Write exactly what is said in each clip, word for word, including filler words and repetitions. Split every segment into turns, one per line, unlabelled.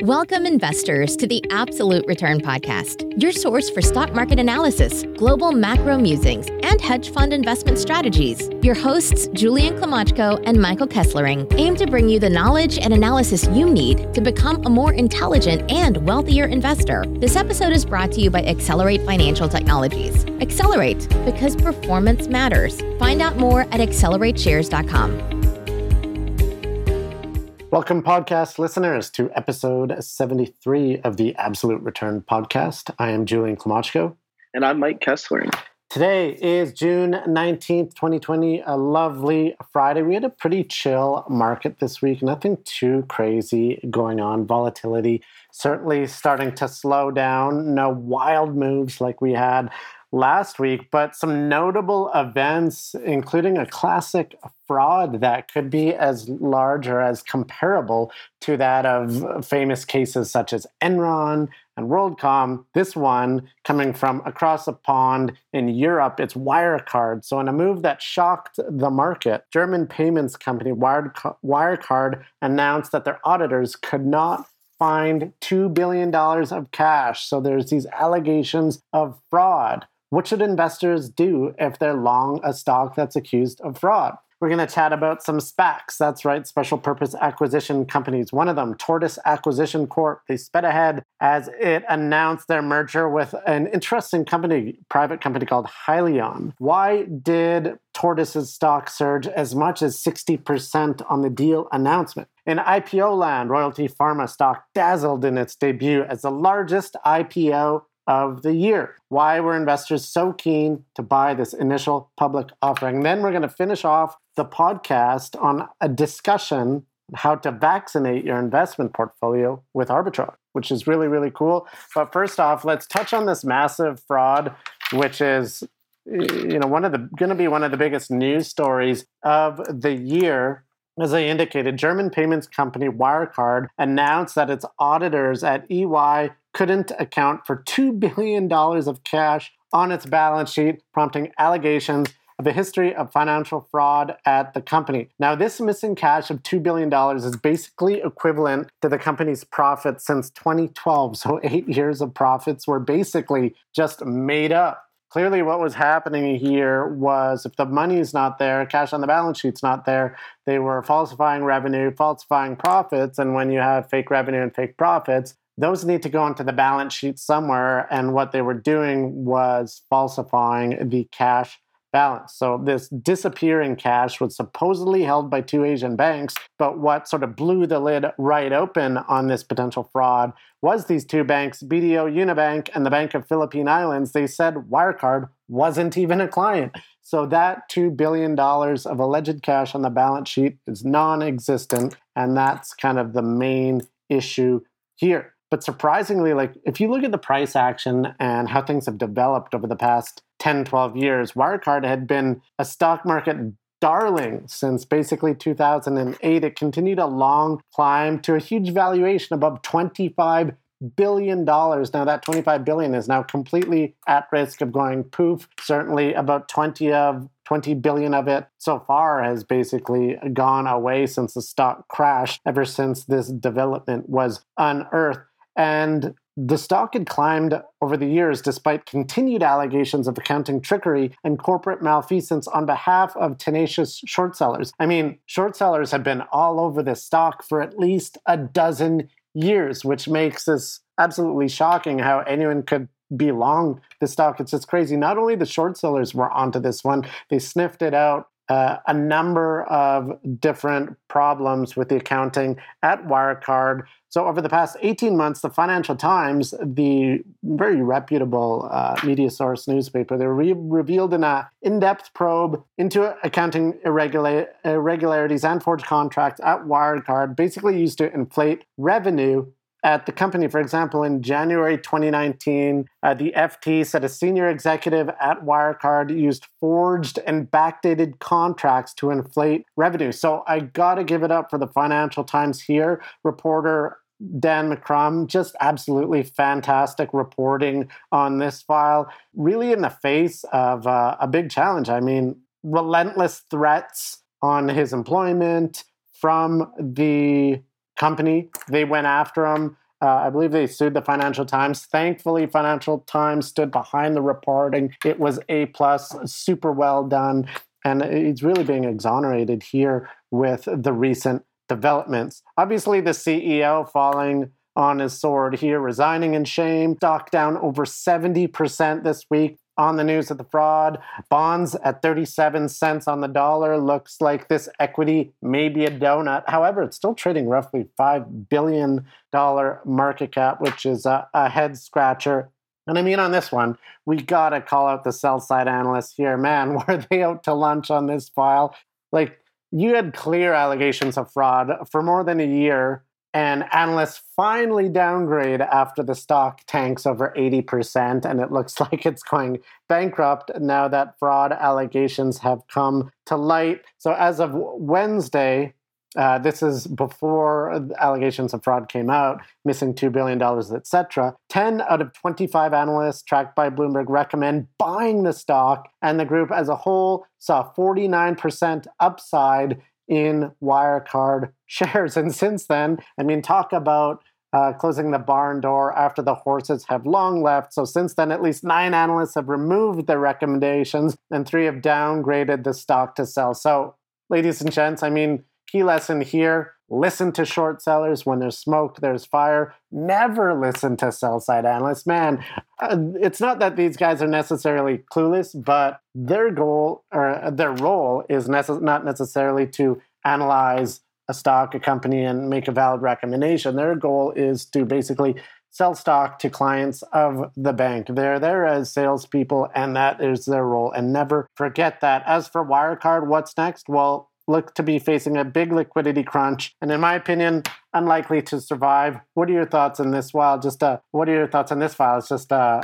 Welcome, investors, to the Absolute Return Podcast, your source for stock market analysis, global macro musings, and hedge fund investment strategies. Your hosts, Julian Klimachko and Michael Kesslering, aim to bring you the knowledge and analysis you need to become a more intelligent and wealthier investor. This episode is brought to you by Accelerate Financial Technologies. Accelerate, because performance matters. Find out more at accelerate shares dot com.
Welcome, podcast listeners, to episode seventy-three of the Absolute Return Podcast. I am Julian Klimachko.
And I'm Mike Kesslering.
Today is June nineteenth, twenty twenty, a lovely Friday. We had a pretty chill market this week, nothing too crazy going on. Volatility certainly starting to slow down. No wild moves like we had last week, but some notable events, including a classic fraud that could be as large or as comparable to that of famous cases such as Enron and WorldCom. This one coming from across the pond in Europe, it's Wirecard. So in a move that shocked the market, German payments company Wirecard announced that their auditors could not find two billion dollars of cash. So there's these allegations of fraud. What should investors do if they're long a stock that's accused of fraud? We're going to chat about some SPACs. That's right, special purpose acquisition companies. One of them, Tortoise Acquisition Corp. They sped ahead as it announced their merger with an interesting company, private company called Hyliion. Why did Tortoise's stock surge as much as sixty percent on the deal announcement? In I P O land, Royalty Pharma stock dazzled in its debut as the largest I P O of the year. Why were investors so keen to buy this initial public offering? Then we're going to finish off the podcast on a discussion on how to vaccinate your investment portfolio with arbitrage, which is really, really cool. But first off, let's touch on this massive fraud, which is, you know, one of the going to be one of the biggest news stories of the year. As I indicated, German payments company Wirecard announced that its auditors at E Y couldn't account for two billion dollars of cash on its balance sheet, prompting allegations of a history of financial fraud at the company. Now, this missing cash of two billion dollars is basically equivalent to the company's profits since twenty twelve. So eight years of profits were basically just made up. Clearly, what was happening here was if the money's not there, cash on the balance sheet's not there, they were falsifying revenue, falsifying profits. And when you have fake revenue and fake profits, those need to go onto the balance sheet somewhere. And what they were doing was falsifying the cash balance. So this disappearing cash was supposedly held by two Asian banks, but what sort of blew the lid right open on this potential fraud was these two banks, B D O Unibank and the Bank of Philippine Islands. They said Wirecard wasn't even a client. So that two billion dollars of alleged cash on the balance sheet is non-existent, and that's kind of the main issue here. But surprisingly, like if you look at the price action and how things have developed over the past ten, twelve years, Wirecard had been a stock market darling since basically two thousand eight. It continued a long climb to a huge valuation above twenty-five billion dollars. Now that twenty-five billion dollars is now completely at risk of going poof. Certainly about twenty of twenty billion of it so far has basically gone away since the stock crashed, ever since this development was unearthed. And the stock had climbed over the years despite continued allegations of accounting trickery and corporate malfeasance on behalf of tenacious short sellers. I mean, short sellers have been all over this stock for at least a dozen years, which makes this absolutely shocking how anyone could be long the stock. It's just crazy. Not only the short sellers were onto this one, they sniffed it out. Uh, a number of different problems with the accounting at Wirecard. So over the past eighteen months, the Financial Times, the very reputable uh, media source newspaper, they re- revealed an uh, in-depth probe into accounting irregular- irregularities and forged contracts at Wirecard, basically used to inflate revenue at the company. For example, in January twenty nineteen, uh, the F T said a senior executive at Wirecard used forged and backdated contracts to inflate revenue. So I got to give it up for the Financial Times here. Reporter Dan McCrum, just absolutely fantastic reporting on this file, really in the face of uh, a big challenge. I mean, relentless threats on his employment from the company. They went after him. Uh, I believe they sued the Financial Times. Thankfully, Financial Times stood behind the reporting. It was A plus, super well done. And he's really being exonerated here with the recent developments. Obviously, the C E O falling on his sword here, resigning in shame. Stock down over seventy percent this week on the news of the fraud. Bonds at thirty-seven cents on the dollar. Looks like this equity may be a donut. However, it's still trading roughly five billion dollars market cap, which is a, a head scratcher. And I mean, on this one, we got to call out the sell side analysts here. Man, were they out to lunch on this file? Like, you had clear allegations of fraud for more than a year, and analysts finally downgrade after the stock tanks over eighty percent, and it looks like it's going bankrupt now that fraud allegations have come to light. So as of Wednesday, Uh, this is before allegations of fraud came out, missing two billion dollars, et cetera. ten out of twenty-five analysts tracked by Bloomberg recommend buying the stock, and the group as a whole saw forty-nine percent upside in Wirecard shares. And since then, I mean, talk about uh, closing the barn door after the horses have long left. So since then, at least nine analysts have removed their recommendations, and three have downgraded the stock to sell. So, ladies and gents, I mean, key lesson here, listen to short sellers. When there's smoke, there's fire. Never listen to sell-side analysts. Man, uh, it's not that these guys are necessarily clueless, but their goal or their role is nece- not necessarily to analyze a stock, a company, and make a valid recommendation. Their goal is to basically sell stock to clients of the bank. They're there as salespeople, and that is their role. And never forget that. As for Wirecard, what's next? Well, look to be facing a big liquidity crunch, and in my opinion, unlikely to survive. What are your thoughts on this? Well, just uh, what are your thoughts on this file? It's just a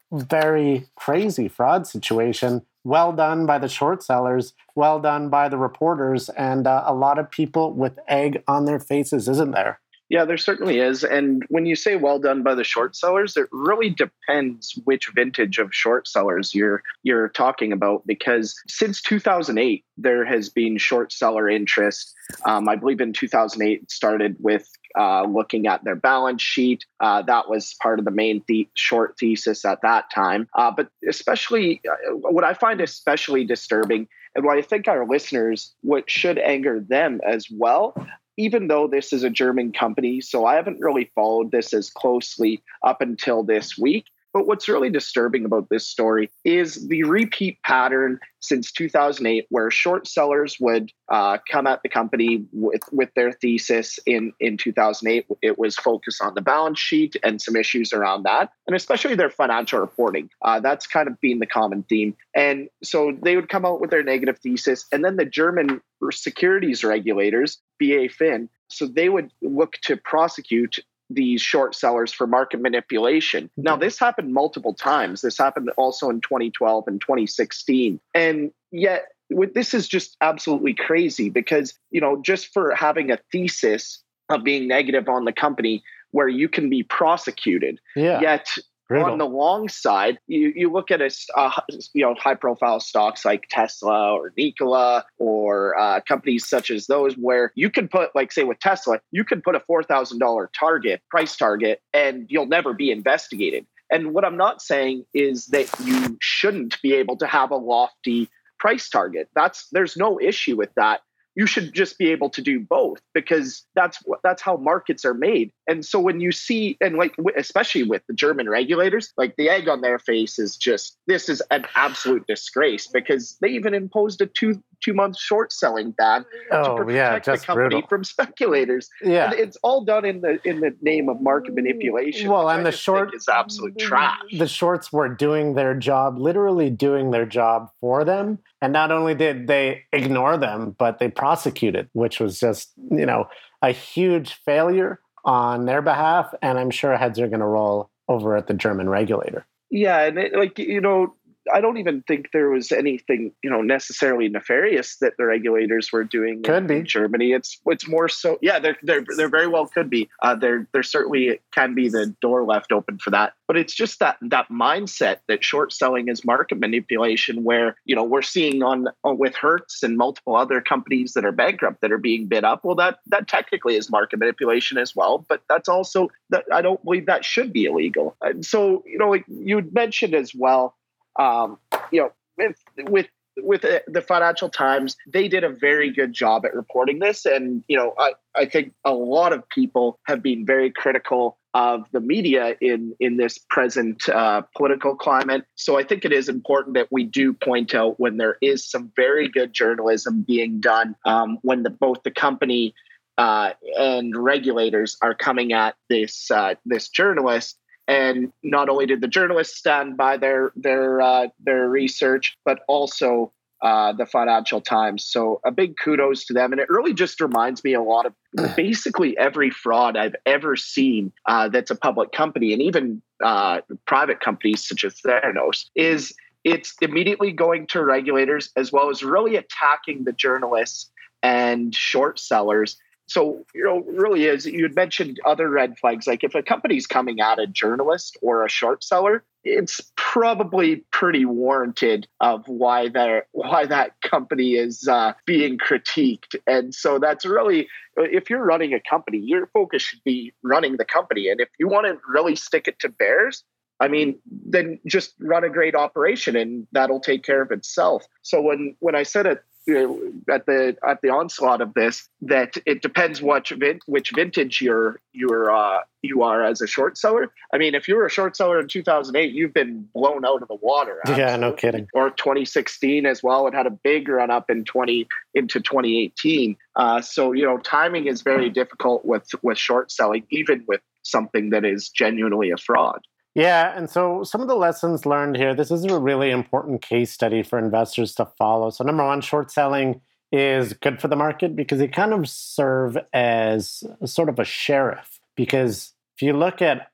very crazy fraud situation. Well done by the short sellers, well done by the reporters, and uh, a lot of people with egg on their faces, isn't there?
Yeah, there certainly is. And when you say well done by the short sellers, it really depends which vintage of short sellers you're you're talking about, because since two thousand eight, there has been short seller interest. Um, I believe in two thousand eight, it started with uh, looking at their balance sheet. Uh, that was part of the main the- short thesis at that time. Uh, but especially, uh, what I find especially disturbing, and what I think our listeners, what should anger them as well, even though this is a German company, so I haven't really followed this as closely up until this week. But what's really disturbing about this story is the repeat pattern since two thousand eight, where short sellers would uh, come at the company with, with their thesis in, in two thousand eight. It was focused on the balance sheet and some issues around that, and especially their financial reporting. Uh, that's kind of been the common theme. And so they would come out with their negative thesis, and then the German securities regulators, B A F I N, so they would look to prosecute these short sellers for market manipulation. Now, this happened multiple times. This happened also in twenty twelve and twenty sixteen. And yet, this is just absolutely crazy because, you know, just for having a thesis of being negative on the company where you can be prosecuted, yeah. yet Brutal. On the long side, you, you look at a uh, you know high profile stocks like Tesla or Nikola or uh, companies such as those, where you can put, like say with Tesla, you can put a four thousand dollars target, price target, and you'll never be investigated. And what I'm not saying is that you shouldn't be able to have a lofty price target. That's there's no issue with that. You should just be able to do both, because that's what that's how markets are made. And so when you see, and like especially with the German regulators, like the egg on their face is just, this is an absolute disgrace, because they even imposed a two two month short selling ban
oh,
to protect
yeah,
the company
brutal.
from speculators.
Yeah,
and it's all done in the in the name of market manipulation.
Well, and the short
is absolute trash.
The shorts were doing their job, literally doing their job for them. And not only did they ignore them, but they prosecuted, which was just, you know, a huge failure on their behalf. And I'm sure heads are going to roll over at the German regulator.
Yeah. And it, like, you know, I don't even think there was anything, you know, necessarily nefarious that the regulators were doing
could
in,
be.
in Germany. It's it's more so, yeah, there there there very well could be. Uh, there there certainly can be the door left open for that. But it's just that that mindset that short selling is market manipulation, where, you know, we're seeing on, on with Hertz and multiple other companies that are bankrupt that are being bid up. Well, that that technically is market manipulation as well, but that's also that I don't believe that should be illegal. And so, you know, like you mentioned as well. Um, you know, with with with the Financial Times, they did a very good job at reporting this, and you know, I, I think a lot of people have been very critical of the media in in this present uh, political climate. So I think it is important that we do point out when there is some very good journalism being done, um, when the both the company uh, and regulators are coming at this uh, this journalist. And not only did the journalists stand by their their uh, their research, but also uh, the Financial Times. So a big kudos to them. And it really just reminds me a lot of basically every fraud I've ever seen uh, that's a public company, and even uh, private companies such as Theranos, is it's immediately going to regulators as well as really attacking the journalists and short sellers. So, you know, really is, you had mentioned other red flags. Like if a company's coming at a journalist or a short seller, it's probably pretty warranted of why that why that company is uh, being critiqued. And so that's really, if you're running a company, your focus should be running the company. And if you want to really stick it to bears, I mean, then just run a great operation and that'll take care of itself. So when when I said it, you know, at the at the onslaught of this, that it depends which vin- which vintage you're you're uh, you are as a short seller. I mean, if you were a short seller in two thousand eight, you've been blown out of the water.
Absolutely. Yeah, no kidding.
Or twenty sixteen as well. It had a big run up in twenty into twenty eighteen. Uh, so you know, timing is very difficult with with short selling, even with something that is genuinely a fraud.
Yeah, and so some of the lessons learned here, this is a really important case study for investors to follow. So number one, short selling is good for the market because it kind of serve as sort of a sheriff. Because if you look at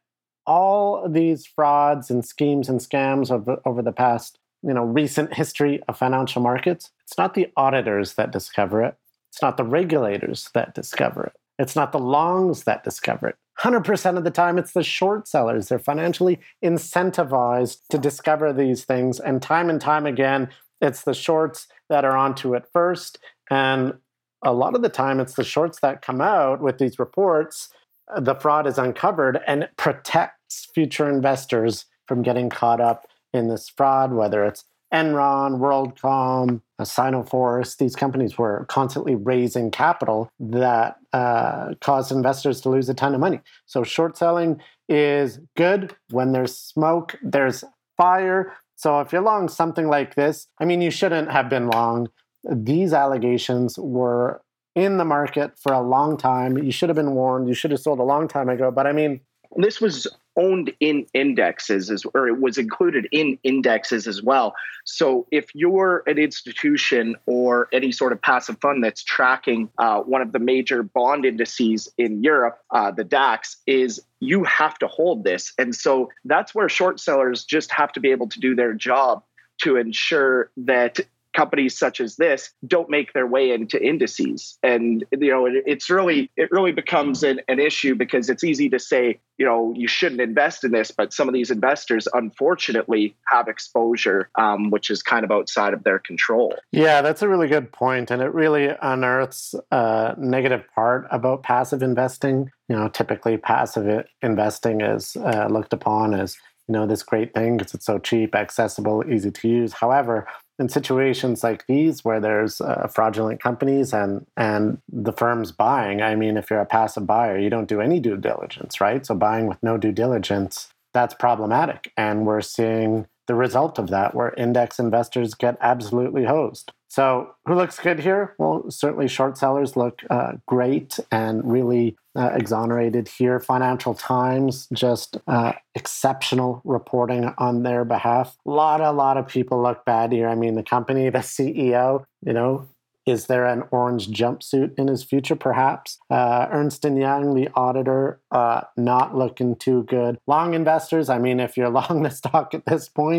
all these frauds and schemes and scams over, over the past, you know, recent history of financial markets, it's not the auditors that discover it. It's not the regulators that discover it. It's not the longs that discover it. one hundred percent of the time, it's the short sellers. They're financially incentivized to discover these things. And time and time again, it's the shorts that are onto it first. And a lot of the time, it's the shorts that come out with these reports. The fraud is uncovered and it protects future investors from getting caught up in this fraud, whether it's Enron, WorldCom, Sinoforest. These companies were constantly raising capital that uh, caused investors to lose a ton of money. So short selling is good. When there's smoke, there's fire. So if you're long something like this, I mean, you shouldn't have been long. These allegations were in the market for a long time. You should have been warned. You should have sold a long time ago. But I mean,
this was owned in indexes, as, or it was included in indexes as well. So if you're an institution or any sort of passive fund that's tracking uh, one of the major bond indices in Europe, uh, the DAX, is you have to hold this. And so that's where short sellers just have to be able to do their job to ensure that companies such as this don't make their way into indices. And, you know, it, it's really, it really becomes an, an issue because it's easy to say, you know, you shouldn't invest in this, but some of these investors, unfortunately, have exposure, um, which is kind of outside of their control.
Yeah, that's a really good point. And it really unearths a negative part about passive investing. You know, typically passive investing is uh, looked upon as, you know, this great thing because it's so cheap, accessible, easy to use. However, in situations like these where there's uh, fraudulent companies and and the firm's buying, I mean, if you're a passive buyer, you don't do any due diligence, right? So buying with no due diligence, that's problematic. And we're seeing the result of that, where index investors get absolutely hosed. So who looks good here? Well, certainly short sellers look uh, great and really uh, exonerated here. Financial Times, just uh, exceptional reporting on their behalf. A lot, a lot of people look bad here. I mean, the company, the C E O, you know, is there an orange jumpsuit in his future? Perhaps. Uh, Ernst and Young, the auditor, uh, not looking too good. Long investors, I mean, if you're long the stock at this point,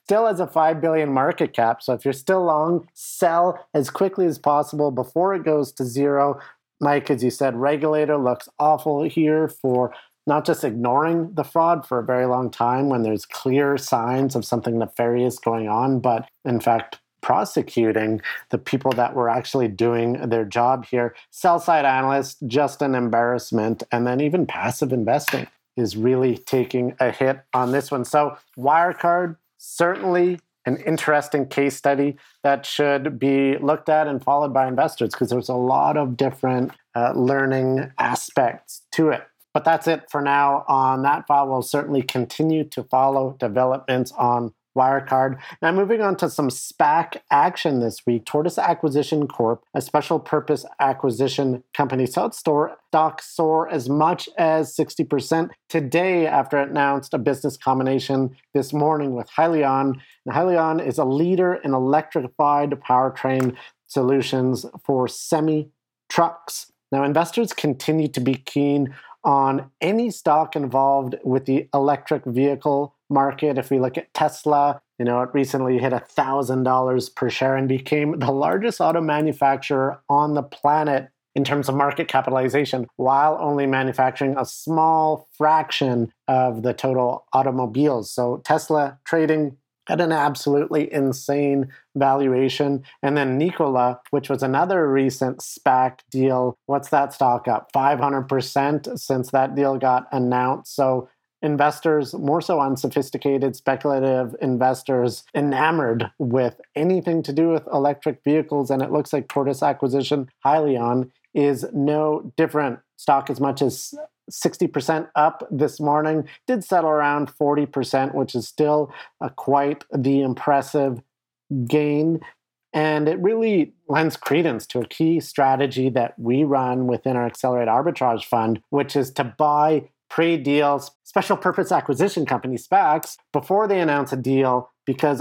still has a five billion dollars market cap. So if you're still long, sell as quickly as possible before it goes to zero. Mike, as you said, regulator looks awful here for not just ignoring the fraud for a very long time when there's clear signs of something nefarious going on, but in fact, prosecuting the people that were actually doing their job here. Sell-side analysts, just an embarrassment. And then even passive investing is really taking a hit on this one. So Wirecard, certainly an interesting case study that should be looked at and followed by investors because there's a lot of different uh, learning aspects to it. But that's it for now on that file. We'll certainly continue to follow developments on Wirecard. Now, moving on to some SPAC action this week. Tortoise Acquisition Corp, a special purpose acquisition company, saw its stock soar as much as sixty percent today after it announced a business combination this morning with Hyliion. Now, Hyliion is a leader in electrified powertrain solutions for semi-trucks. Now, investors continue to be keen on any stock involved with the electric vehicle market. If we look at Tesla, you know, it recently hit one thousand dollars per share and became the largest auto manufacturer on the planet in terms of market capitalization, while only manufacturing a small fraction of the total automobiles. So Tesla trading at an absolutely insane valuation. And then Nikola, which was another recent SPAC deal, what's that stock up? five hundred percent since that deal got announced. So investors, more so unsophisticated, speculative investors, enamored with anything to do with electric vehicles. And it looks like Tortoise Acquisition Hyliion is no different. Stock as much as sixty percent up this morning, did settle around forty percent, which is still uh, quite the impressive gain. And it really lends credence to a key strategy that we run within our Accelerate Arbitrage Fund, which is to buy pre-deals, special purpose acquisition company SPACs, before they announce a deal, because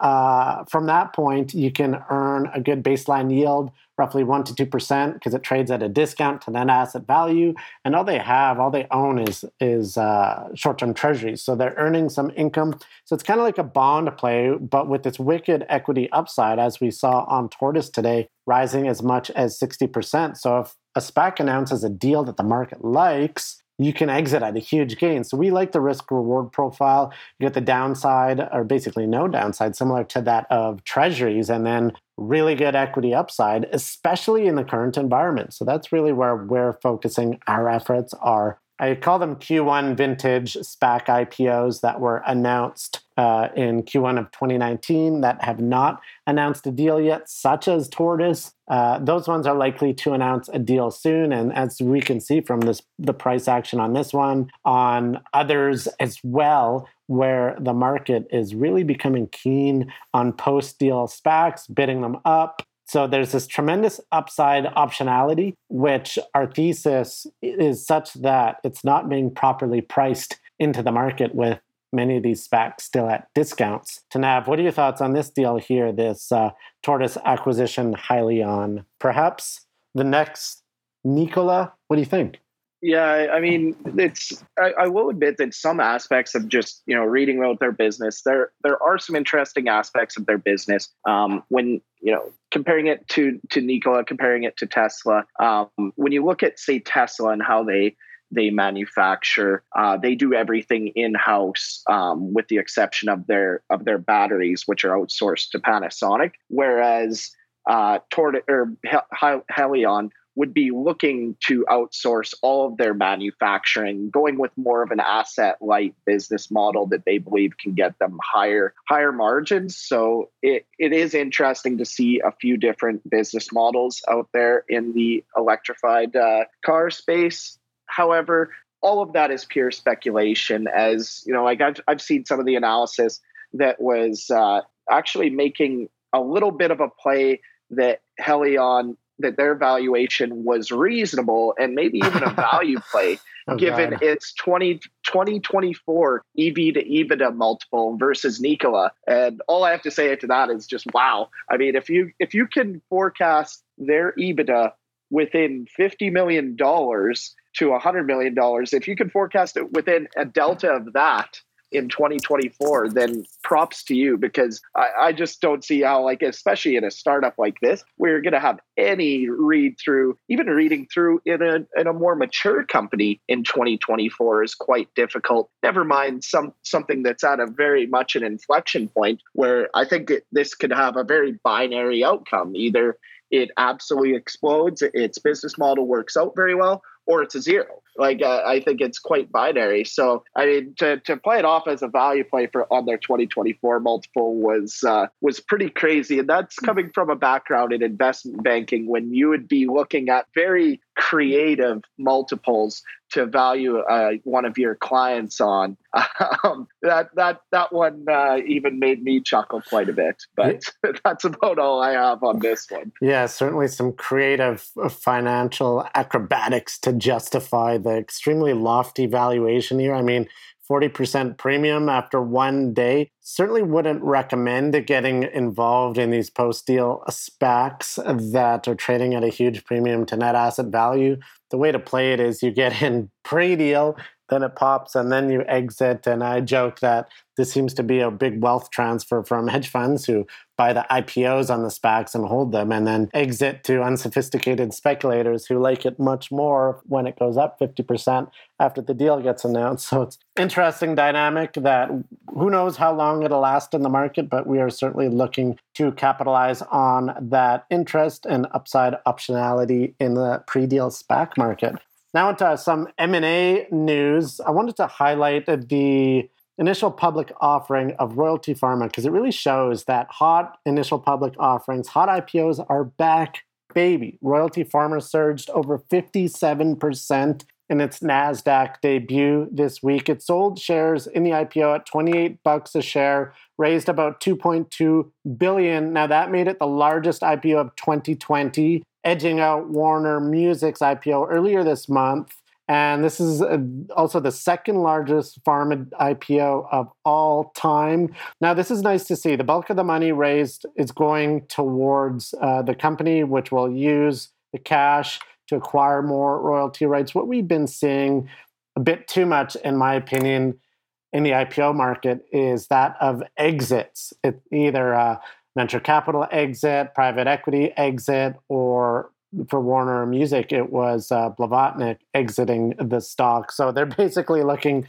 uh, from that point, you can earn a good baseline yield, roughly one to two percent, because it trades at a discount to net asset value. And all they have, all they own is, is uh, short-term treasuries. So they're earning some income. So it's kind of like a bond play, but with this wicked equity upside, as we saw on Tortoise today, rising as much as sixty percent. So if a SPAC announces a deal that the market likes, you can exit at a huge gain. So we like the risk-reward profile. You get the downside, or basically no downside, similar to that of treasuries, and then really good equity upside, especially in the current environment. So that's really where we're focusing our efforts are. I call them Q one vintage SPAC I P Os that were announced uh, in Q one of twenty nineteen that have not announced a deal yet, such as Tortoise. Uh, those ones are likely to announce a deal soon. And as we can see from this, the price action on this one, on others as well, where the market is really becoming keen on post-deal SPACs, bidding them up. So there's this tremendous upside optionality, which our thesis is such that it's not being properly priced into the market with many of these SPACs still at discounts. Tanav, what are your thoughts on this deal here, this uh, Tortoise Acquisition Hyliion? Perhaps the next Nikola? What do you think?
Yeah, I mean, it's. I, I will admit that some aspects of just you know reading about their business, there there are some interesting aspects of their business. Um, when you know comparing it to to Nikola, comparing it to Tesla, um, when you look at say Tesla and how they they manufacture, uh, they do everything in house, um, with the exception of their of their batteries, which are outsourced to Panasonic. Whereas uh, Tort or Hyliion would be looking to outsource all of their manufacturing, going with more of an asset-light business model that they believe can get them higher higher margins. So it, it is interesting to see a few different business models out there in the electrified uh, car space. However, all of that is pure speculation. As you know, like I've I've seen some of the analysis that was uh, actually making a little bit of a play that Hyliion, that their valuation was reasonable and maybe even a value play, oh, given God. its twenty twenty-four E V to EBITDA multiple versus Nikola. And all I have to say to that is just, wow. I mean, if you if you can forecast their EBITDA within fifty million dollars to one hundred million dollars, if you can forecast it within a delta of that, in twenty twenty-four, then props to you, because I, I just don't see how, like, especially in a startup like this, where you're going to have any read through, even reading through in a in a more mature company in twenty twenty-four is quite difficult. Never mind some something that's at a very much an inflection point where I think it, this could have a very binary outcome. Either it absolutely explodes, its business model works out very well, or it's a zero. Like, uh, I think it's quite binary. So, I mean, to, to play it off as a value play for on their twenty twenty-four multiple was uh, was pretty crazy. And that's coming from a background in investment banking, when you would be looking at very creative multiples to value uh, one of your clients on. Um, that that that one uh, even made me chuckle quite a bit. But that's about all I have on this one.
Yeah, certainly some creative financial acrobatics to justify the extremely lofty valuation here. I mean, forty percent premium after one day. Certainly wouldn't recommend getting involved in these post-deal SPACs that are trading at a huge premium to net asset value. The way to play it is you get in pre-deal, then it pops, and then you exit. And I joke that this seems to be a big wealth transfer from hedge funds who buy the I P Os on the SPACs and hold them, and then exit to unsophisticated speculators who like it much more when it goes up fifty percent after the deal gets announced. So it's interesting dynamic that who knows how long it'll last in the market, but we are certainly looking to capitalize on that interest and upside optionality in the pre-deal SPAC market. Now into some M and A news. I wanted to highlight the initial public offering of Royalty Pharma because it really shows that hot initial public offerings, hot I P Os are back, baby. Royalty Pharma surged over fifty-seven percent in its NASDAQ debut this week. It sold shares in the I P O at twenty-eight bucks a share, raised about two point two billion dollars. Now that made it the largest I P O of twenty twenty, edging out Warner Music's I P O earlier this month. And this is also the second largest pharma I P O of all time. Now, this is nice to see. The bulk of the money raised is going towards uh, the company, which will use the cash to acquire more royalty rights. What we've been seeing a bit too much, in my opinion, in the I P O market is that of exits. It's either a venture capital exit, private equity exit, or for Warner Music, it was uh, Blavatnik exiting the stock. So they're basically looking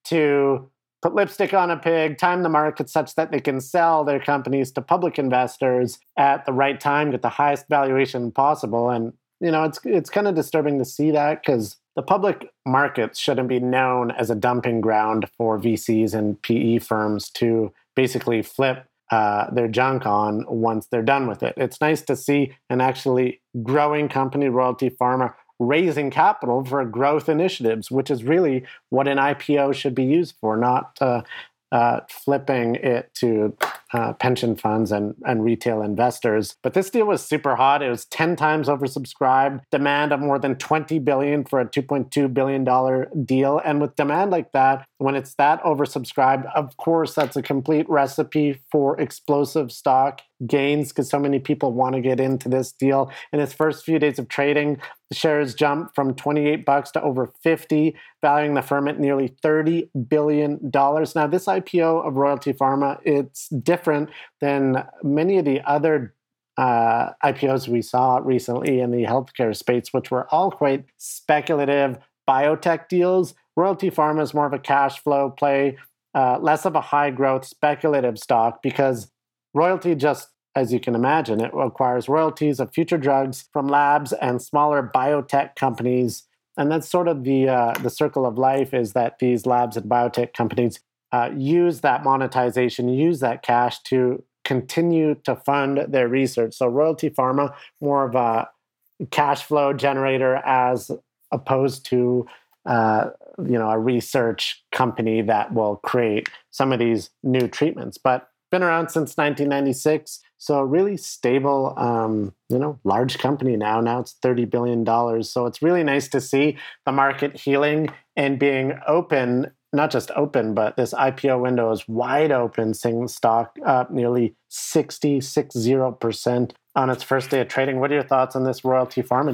to put lipstick on a pig, time the market such that they can sell their companies to public investors at the right time, get the highest valuation possible. And, you know, it's it's kind of disturbing to see that because the public markets shouldn't be known as a dumping ground for V Cs and P E firms to basically flip Uh, their junk on once they're done with it. It's nice to see an actually growing company, Royalty Pharma, raising capital for growth initiatives, which is really what an I P O should be used for, not uh, uh, flipping it to uh, pension funds and, and retail investors. But this deal was super hot. It was ten times oversubscribed, demand of more than twenty billion dollars for a two point two billion dollars deal. And with demand like that, when it's that oversubscribed, of course, that's a complete recipe for explosive stock gains because so many people want to get into this deal. In its first few days of trading, the shares jumped from twenty-eight bucks to over fifty, valuing the firm at nearly thirty billion dollars. Now, this I P O of Royalty Pharma, it's different than many of the other uh, I P Os we saw recently in the healthcare space, which were all quite speculative biotech deals. Royalty Pharma is more of a cash flow play, uh, less of a high growth speculative stock because royalty just, as you can imagine, it acquires royalties of future drugs from labs and smaller biotech companies. And that's sort of the uh, the circle of life is that these labs and biotech companies uh, use that monetization, use that cash to continue to fund their research. So Royalty Pharma, more of a cash flow generator as opposed to uh, you know, a research company that will create some of these new treatments. But been around since nineteen ninety-six, so a really stable, um, you know, large company now. Now it's thirty billion dollars. So it's really nice to see the market healing and being open, not just open, but this I P O window is wide open, seeing stock up nearly sixty-six percent on its first day of trading. What are your thoughts on this Royalty Pharma deal?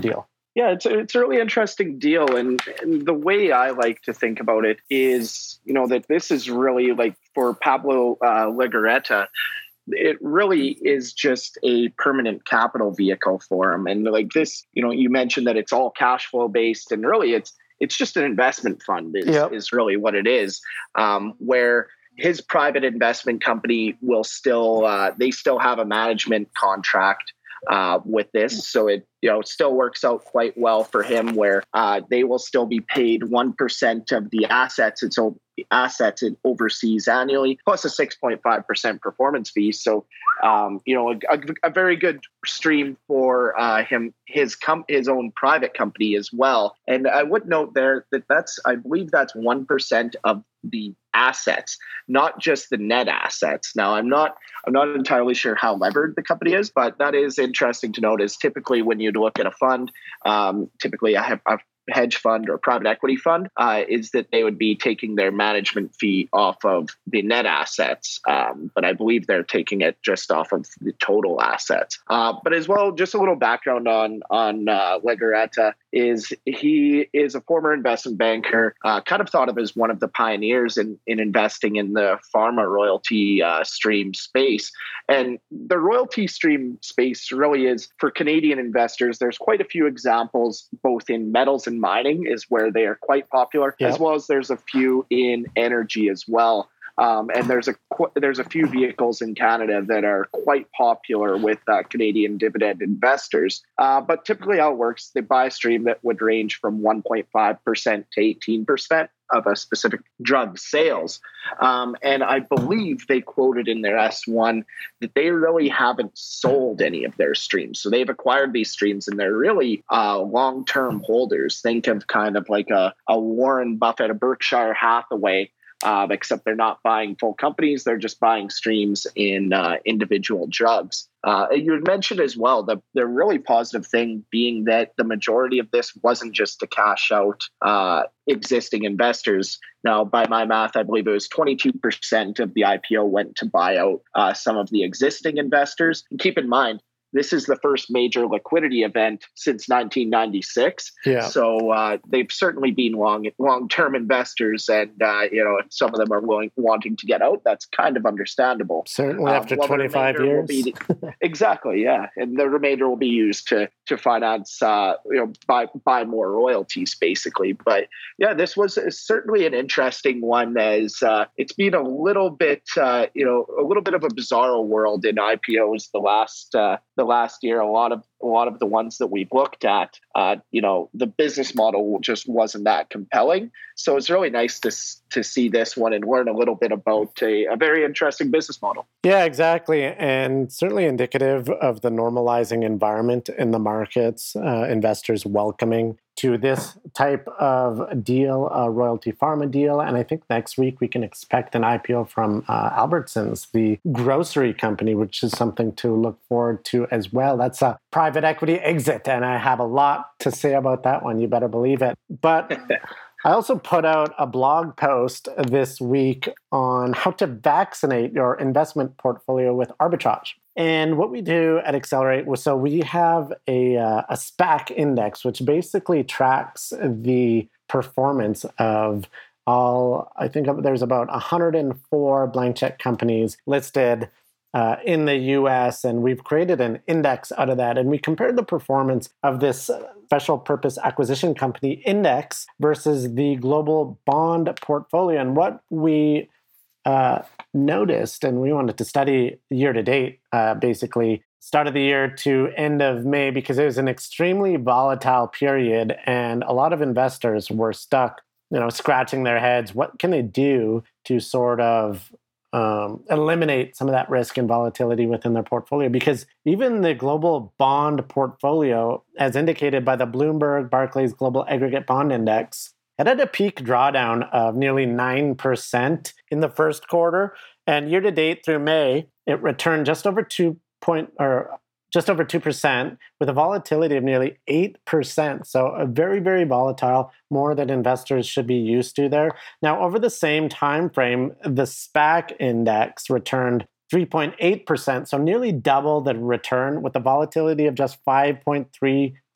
Yeah, it's a, it's a really interesting deal. And, and the way I like to think about it is, you know, that this is really like for Pablo uh, Legarreta, it really is just a permanent capital vehicle for him. And like this, you know, you mentioned that it's all cash flow based, and really it's it's just an investment fund is, yep. is really what it is, um, where his private investment company will still, uh, they still have a management contract uh, with this. So it, you know, still works out quite well for him, where uh, they will still be paid one percent of the assets it's assets it oversees annually, plus a six point five percent performance fee. So, um, you know, a, a very good stream for uh, him, his com- his own private company as well. And I would note there that that's, I believe that's one percent of the assets, not just the net assets. Now, I'm not, I'm not entirely sure how levered the company is, but that is interesting to note. Is typically when you look at a fund, um, typically I have, I've hedge fund or private equity fund, uh, is that they would be taking their management fee off of the net assets. Um, but I believe they're taking it just off of the total assets. Uh, but as well, just a little background on, on uh, Legarreta is he is a former investment banker, uh, kind of thought of as one of the pioneers in, in investing in the pharma royalty uh, stream space. And the royalty stream space really is for Canadian investors. There's quite a few examples, both in metals and mining is where they are quite popular, yep. as well as there's a few in energy as well. Um, and there's a there's a few vehicles in Canada that are quite popular with uh, Canadian dividend investors. Uh, but typically how it works, they buy a stream that would range from one point five percent to eighteen percent of a specific drug sales. Um, and I believe they quoted in their S one that they really haven't sold any of their streams. So they've acquired these streams and they're really uh, long-term holders. Think of kind of like a, a Warren Buffett, a Berkshire Hathaway, Uh, except they're not buying full companies. They're just buying streams in uh, individual drugs. Uh, you had mentioned as well that the really positive thing being that the majority of this wasn't just to cash out uh, existing investors. Now, by my math, I believe it was twenty-two percent of the I P O went to buy out uh, some of the existing investors. And keep in mind, this is the first major liquidity event since nineteen ninety-six. Yeah. So uh, they've certainly been long, long-term investors, and uh, you know, if some of them are willing, wanting to get out, that's kind of understandable.
Certainly, after um, twenty-five years.
Be, exactly, yeah, and the remainder will be used to to finance, uh, you know, buy buy more royalties, basically. But yeah, this was certainly an interesting one, as uh, it's been a little bit, uh, you know, a little bit of a bizarre world in I P Os the last. Uh, The last year, a lot of a lot of the ones that we've looked at, uh, you know, the business model just wasn't that compelling. So it's really nice to to see this one and learn a little bit about a, a very interesting business model.
Yeah, exactly, and certainly indicative of the normalizing environment in the markets. Uh, investors welcoming to this type of deal, a royalty pharma deal. And I think next week we can expect an I P O from uh, Albertsons, the grocery company, which is something to look forward to as well. That's a private equity exit, and I have a lot to say about that one. You better believe it. But I also put out a blog post this week on how to vaccinate your investment portfolio with arbitrage. And what we do at Accelerate was, so we have a, uh, a SPAC index, which basically tracks the performance of all, I think there's about one hundred four blank check companies listed uh, in the U S, and we've created an index out of that. And we compared the performance of this special purpose acquisition company index versus the global bond portfolio. And what we uh, noticed, and we wanted to study year to date, uh, basically start of the year to end of May, because it was an extremely volatile period, and a lot of investors were stuck, you know, scratching their heads. What can they do to sort of um, eliminate some of that risk and volatility within their portfolio? Because even the global bond portfolio, as indicated by the Bloomberg Barclays Global Aggregate Bond Index, it had a peak drawdown of nearly nine percent in the first quarter, and year to date through May, it returned just over two point or just over two percent with a volatility of nearly eight percent. So a very, very volatile, more than investors should be used to there. Now, over the same time frame, the SPAC index returned three point eight percent, so nearly double the return with a volatility of just five point three percent.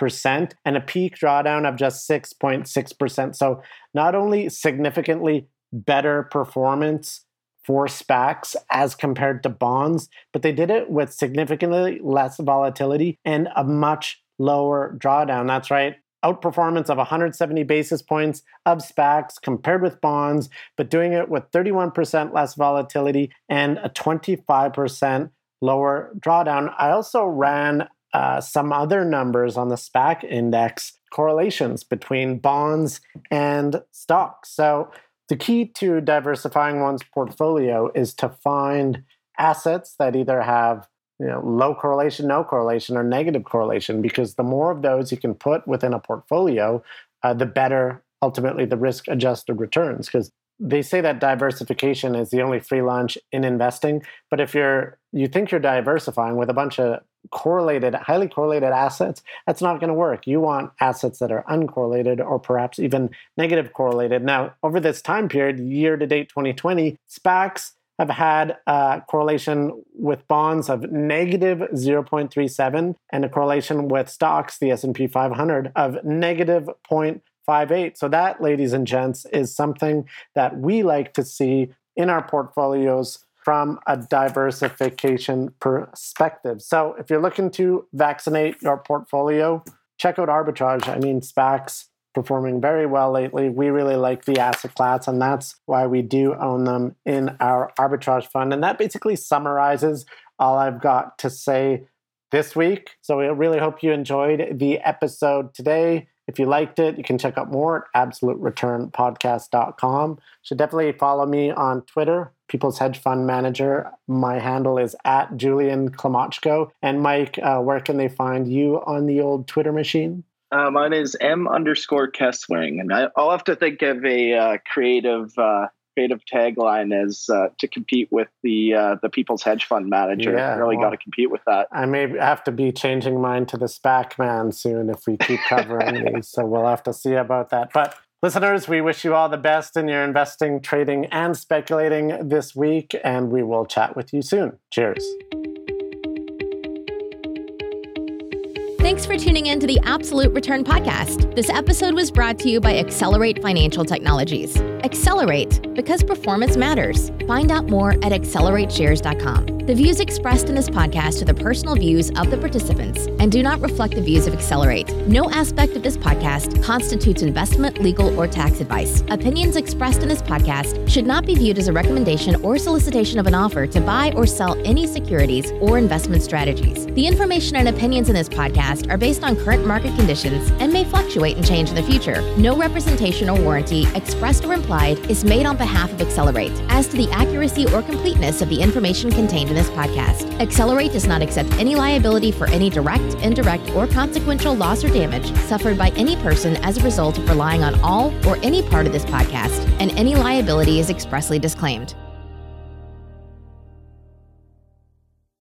percent and a peak drawdown of just six point six percent. So not only significantly better performance for SPACs as compared to bonds, but they did it with significantly less volatility and a much lower drawdown. That's right. Outperformance of one hundred seventy basis points of SPACs compared with bonds, but doing it with thirty-one percent less volatility and a twenty-five percent lower drawdown. I also ran uh, some other numbers on the SPAC index, correlations between bonds and stocks. So the key to diversifying one's portfolio is to find assets that either have you know, low correlation, no correlation, or negative correlation, because the more of those you can put within a portfolio, uh, the better ultimately the risk-adjusted returns. Because they say that diversification is the only free lunch in investing, but if you're you think you're diversifying with a bunch of correlated, highly correlated assets, that's not going to work. You want assets that are uncorrelated or perhaps even negative correlated. Now, over this time period, year-to-date twenty twenty, SPACs have had a correlation with bonds of negative zero point three seven and a correlation with stocks, the S and P five hundred, of negative zero point five eight. So that, ladies and gents, is something that we like to see in our portfolios from a diversification perspective. So if you're looking to vaccinate your portfolio, check out arbitrage. I mean, SPACs performing very well lately. We really like the asset class, and that's why we do own them in our arbitrage fund. And that basically summarizes all I've got to say this week. So we really hope you enjoyed the episode today. If you liked it, you can check out more at absolute return podcast dot com. You should definitely follow me on Twitter, People's Hedge Fund Manager. My handle is at Julian Klimochko. And Mike, uh, where can they find you on the old Twitter machine?
Uh, mine is M underscore Kesswing, and I, I'll have to think of a uh, creative uh, creative tagline as uh, to compete with the uh, the People's Hedge Fund Manager.
Yeah,
I really
well,
got to compete with that.
I may have to be changing mine to the SPAC Man soon if we keep covering these, so we'll have to see about that. But listeners, we wish you all the best in your investing, trading, and speculating this week, and we will chat with you soon. Cheers.
Thanks for tuning in to the Absolute Return Podcast. This episode was brought to you by Accelerate Financial Technologies. Accelerate, because performance matters. Find out more at accelerate shares dot com. The views expressed in this podcast are the personal views of the participants and do not reflect the views of Accelerate. No aspect of this podcast constitutes investment, legal, or tax advice. Opinions expressed in this podcast should not be viewed as a recommendation or solicitation of an offer to buy or sell any securities or investment strategies. The information and opinions in this podcast are based on current market conditions and may fluctuate and change in the future. No representation or warranty, expressed or implied, is made on behalf of Accelerate as to the accuracy or completeness of the information contained in this podcast. Accelerate does not accept any liability for any direct, indirect, or consequential loss or damage suffered by any person as a result of relying on all or any part of this podcast, and any liability is expressly disclaimed.